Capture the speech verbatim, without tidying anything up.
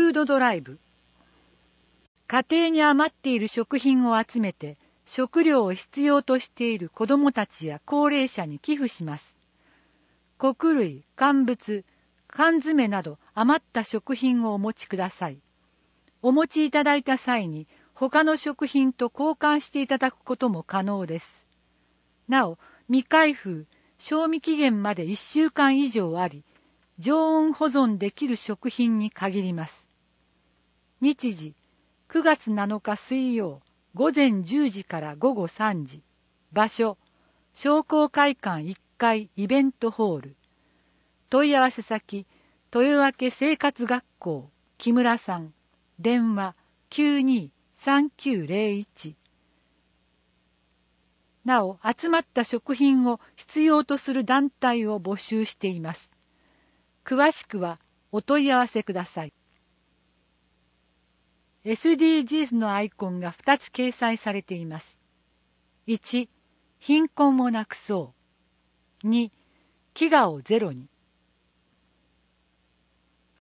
フードドライブ。家庭に余っている食品を集めて、食料を必要としている子どもたちや高齢者に寄付します。穀類、乾物、缶詰など余った食品をお持ちください。お持ちいただいた際に他の食品と交換していただくことも可能です。なお、未開封、賞味期限までいっしゅうかん以上あり、常温保存できる食品に限ります。日時、くがつなのか水曜、ごぜんじゅうじからごごさんじ。場所、商工会館いっかいイベントホール。問い合わせ先、豊明生活学校、木村さん。電話 きゅうにーさんきゅうゼロいち。なお、集まった食品を必要とする団体を募集しています。詳しくはお問い合わせください。エスディージーズ のアイコンがふたつ掲載されています。いち、貧困をなくそう。に、飢餓をゼロに。